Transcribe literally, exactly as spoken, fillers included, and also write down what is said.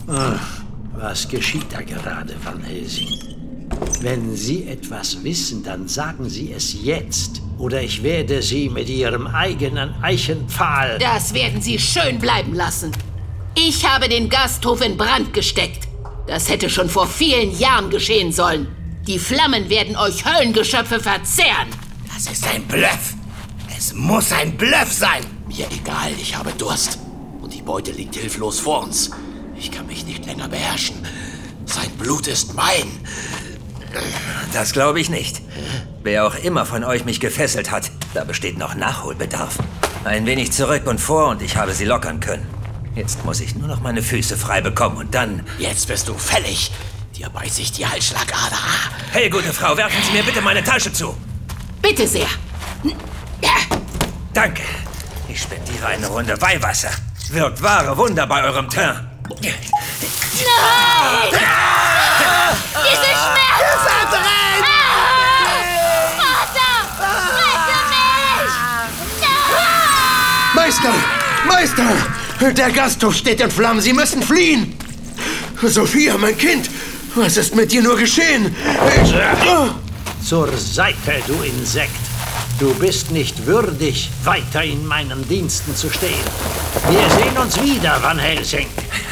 Ach, was geschieht da gerade, Van Helsing? Wenn Sie etwas wissen, dann sagen Sie es jetzt. Oder ich werde Sie mit Ihrem eigenen Eichenpfahl... Das werden Sie schön bleiben lassen. Ich habe den Gasthof in Brand gesteckt. Das hätte schon vor vielen Jahren geschehen sollen. Die Flammen werden euch Höllengeschöpfe verzehren. Das ist ein Bluff. Es muss ein Bluff sein. Mir egal, ich habe Durst. Und die Beute liegt hilflos vor uns. Ich kann mich nicht länger beherrschen. Sein Blut ist mein. Das glaube ich nicht. Wer auch immer von euch mich gefesselt hat, da besteht noch Nachholbedarf. Ein wenig zurück und vor und ich habe sie lockern können. Jetzt muss ich nur noch meine Füße frei bekommen und dann... Jetzt bist du fällig. Dir beiß ich die Halsschlagader. Hey, gute Frau, werfen Sie mir bitte meine Tasche zu. Bitte sehr. Danke. Ich spendiere eine Runde Weihwasser. Wirkt wahre Wunder bei eurem Teint. Nein! Diese Schmerzen! Verdreht! Ah! Vater! Rette mich! Nein! Meister! Meister! Der Gasthof steht in Flammen. Sie müssen fliehen! Sophia, mein Kind! Was ist mit dir nur geschehen? Ich... Zur Seite, du Insekt! Du bist nicht würdig, weiter in meinen Diensten zu stehen. Wir sehen uns wieder, Van Helsing.